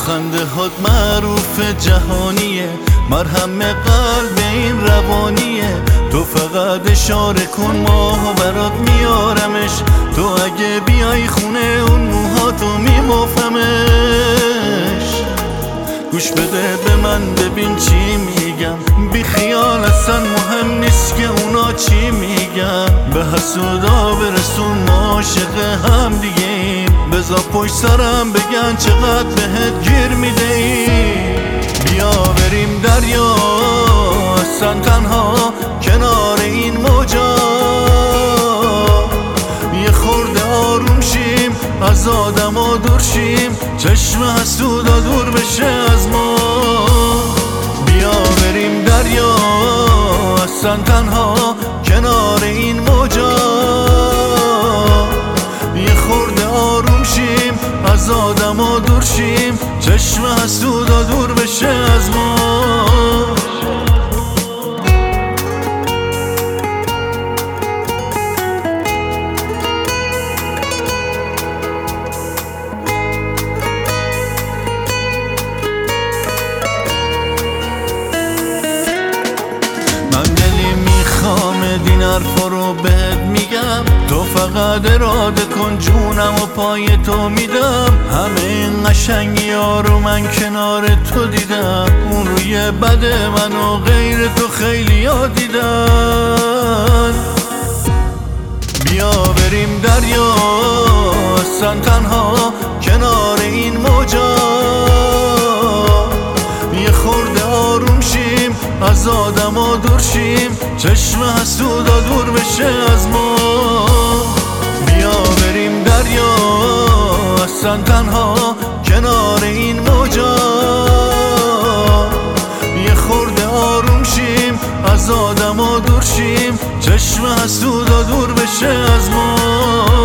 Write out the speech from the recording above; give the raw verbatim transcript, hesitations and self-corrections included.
لبخند هات معروف جهانیه، مرهم قلب این روانیه. تو فقط اشاره کن ماهو برات میارمش، تو اگه بیای خونه اون موهاتو میبافمش. گوش بده به من ببین چی میگم، بی خیال اصلا مهم نیست که اونا چی میگن. به حسودا برسون ما عاشق هم دیگه ایم، بذار پشت سرم بگن چقدر بهت گیر میده ایم. بیا بریم دریا اصلا تنها کنار این موجا، یه خورده آروم شیم از آدم و دور شیم، چشم حسودا دور بشه از ما. بیا بریم دریا اصلا تنها کنار این موجا، یه خورده آروم شیم از آدم و دور شیم، چشم حسودا دور بشه از ما. این حرفا رو بهت میگم، تو فقط اراده کن جونم و پای تو میدم. همه این قشنگی ها رو من کنار تو دیدم، اون روی بد من و غیر تو خیلی ها دیدن. بیا بریم دریا اصلا تنها کنار این موجا، یه خورده آروم شیم از آدم و دور شیم، چشم حسودا دور بشه از ما. بیا بریم دریا اصلا تنها کنار این موجا، یه خورده آروم شیم از آدم و دور شیم، چشم حسودا دور بشه از ما.